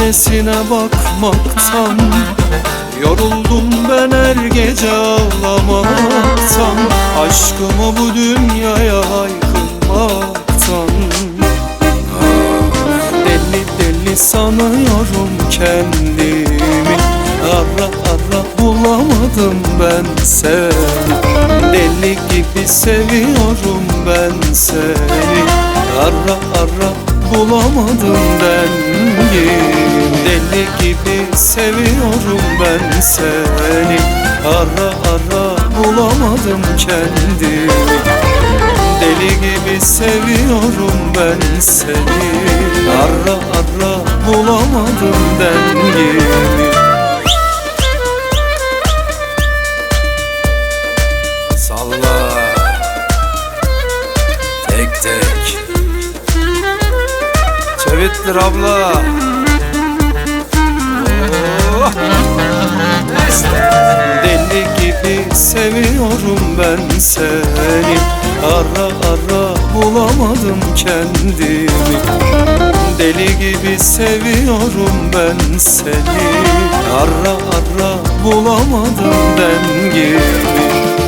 çaresine bakmaktan. Yoruldum ben her gece ağlamaktan, aşkımı bu dünyaya haykırmaktan. Deli deli sanıyorum kendimi, ara ara bulamadım ben seni. Deli gibi seviyorum ben seni, ara ara bulamadım dengi. Deli gibi seviyorum ben seni, ara ara bulamadım kendimi. Deli gibi seviyorum ben seni, ara ara bulamadım dengimi. Salla tek tek çevittir abla. Oh. Deli gibi seviyorum ben seni, ara ara bulamadım kendimi. Deli gibi seviyorum ben seni, ara ara bulamadım dengimi.